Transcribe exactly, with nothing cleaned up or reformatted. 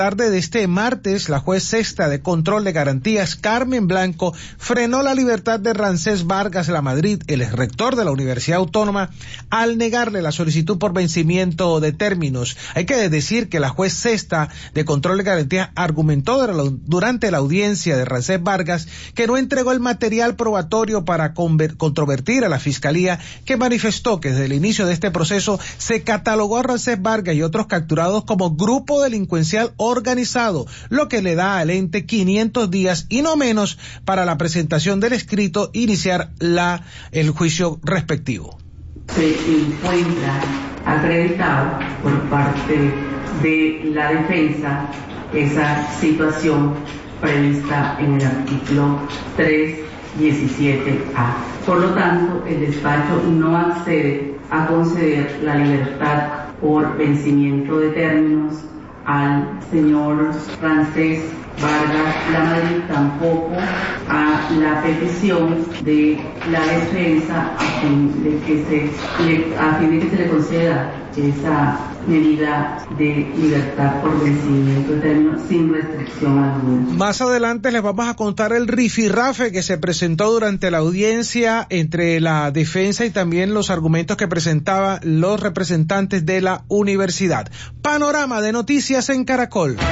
Tarde de este martes, la juez sexta de control de garantías, Carmen Blanco, frenó la libertad de Ramsés Vargas Lamadrid, el rector de la Universidad Autónoma, al negarle la solicitud por vencimiento de términos. Hay que decir que la juez sexta de control de garantías argumentó durante la audiencia de Ramsés Vargas que no entregó el material probatorio para controvertir a la Fiscalía, que manifestó que desde el inicio de este proceso se catalogó a Ramsés Vargas y otros capturados como grupo delincuencial organizado, lo que le da al ente quinientos días y no menos para la presentación del escrito e iniciar la, el juicio respectivo. Se encuentra acreditado por parte de la defensa esa situación prevista en el artículo trescientos diecisiete A. Por lo tanto, el despacho no accede a conceder la libertad por vencimiento de términos al señor Ramsés Vargas Lamadrid, tampoco a la petición de la defensa a fin de que se le, a fin de que se le conceda esa medida de libertad por vencimiento de términos sin restricción alguna. Más adelante les vamos a contar el rifirrafe que se presentó durante la audiencia entre la defensa y también los argumentos que presentaban los representantes de la universidad. Panorama de noticias en Caracol.